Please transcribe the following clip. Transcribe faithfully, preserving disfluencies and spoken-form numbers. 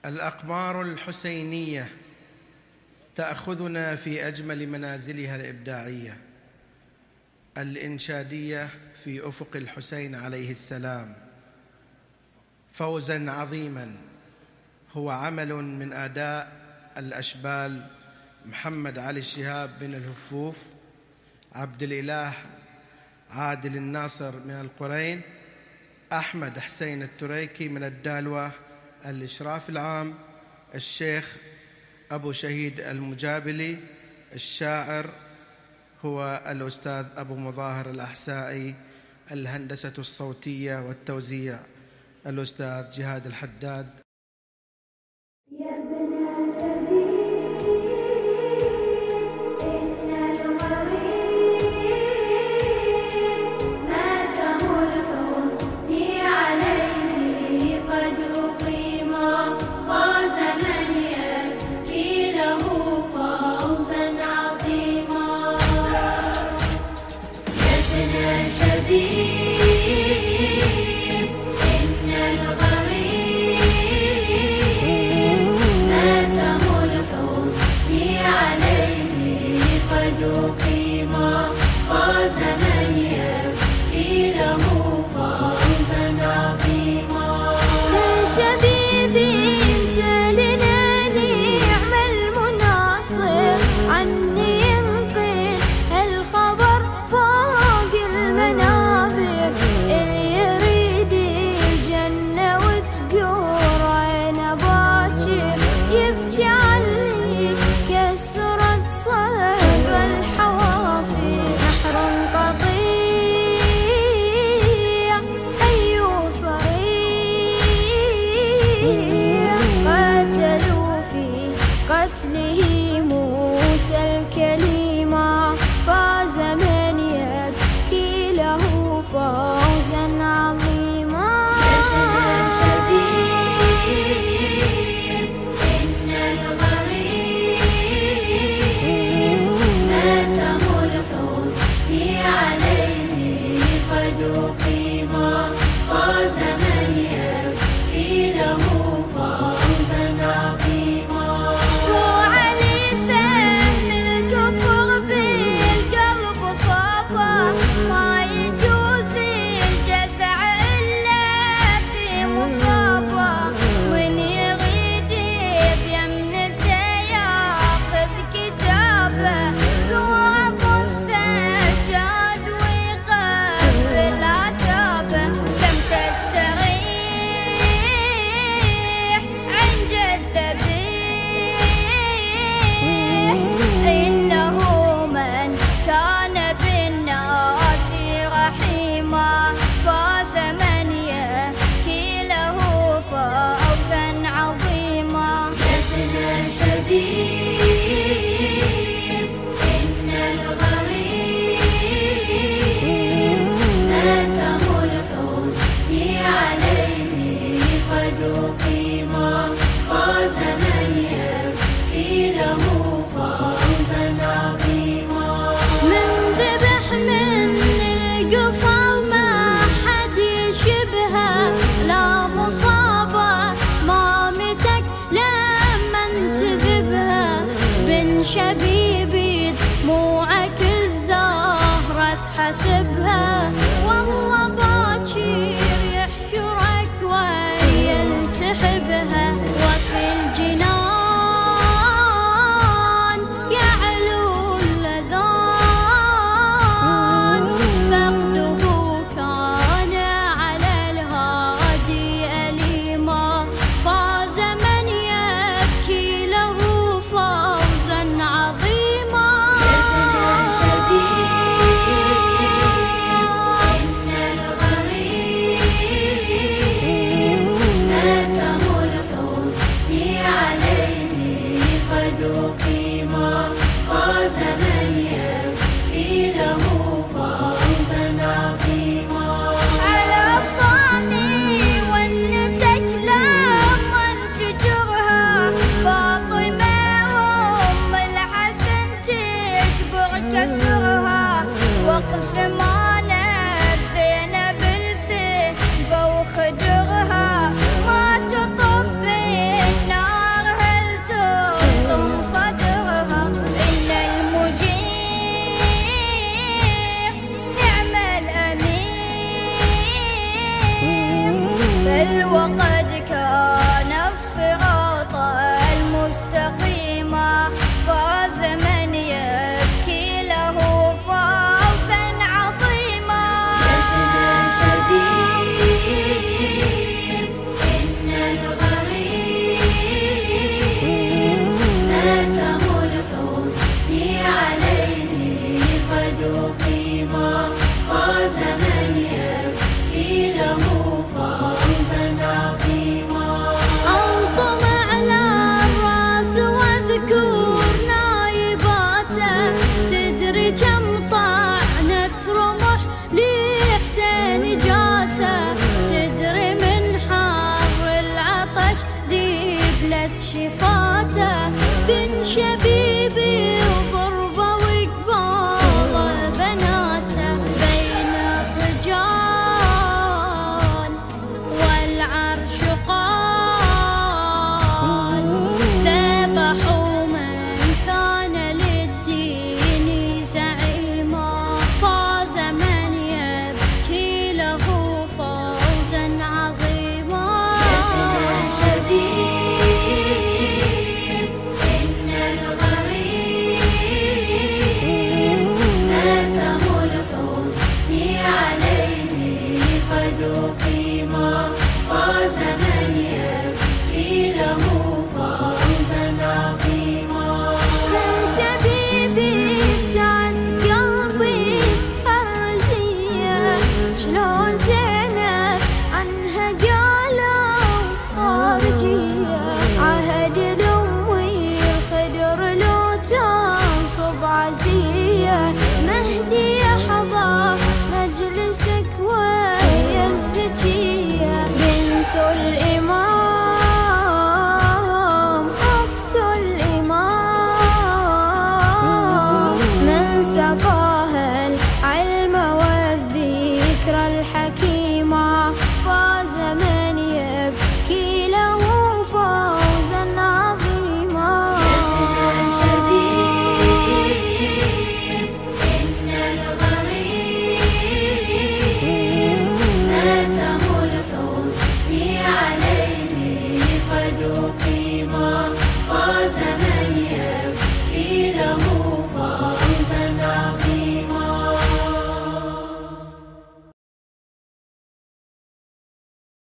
الأقمار الحسينية تأخذنا في أجمل منازلها الإبداعية الإنشادية في أفق الحسين عليه السلام، فوزاً عظيماً هو عمل من أداء الأشبال محمد علي الشهاب بن الهفوف، عبد الإله عادل الناصر من القرين، أحمد حسين التريكي من الدالوة، الإشراف العام الشيخ أبو شهيد المجابلي، الشاعر هو الأستاذ أبو مظاهر الأحسائي، الهندسة الصوتية والتوزيع الأستاذ جهاد الحداد. قتله موسى الكليم فاز من يبكي له فوزا عظيما. إن الغريب مات الحزن عليه قد أقيم فاز من يبكي له فوزا عظيما. شبيبي دموعك الزهرة تحسبها والله باكر يحشرك ويلتحبها وفي الجنان يعلو اللذان فقده كان على الهادي أليما فاز من يبكي له فوزا عظيما. نبلت شفاته بن شبيبي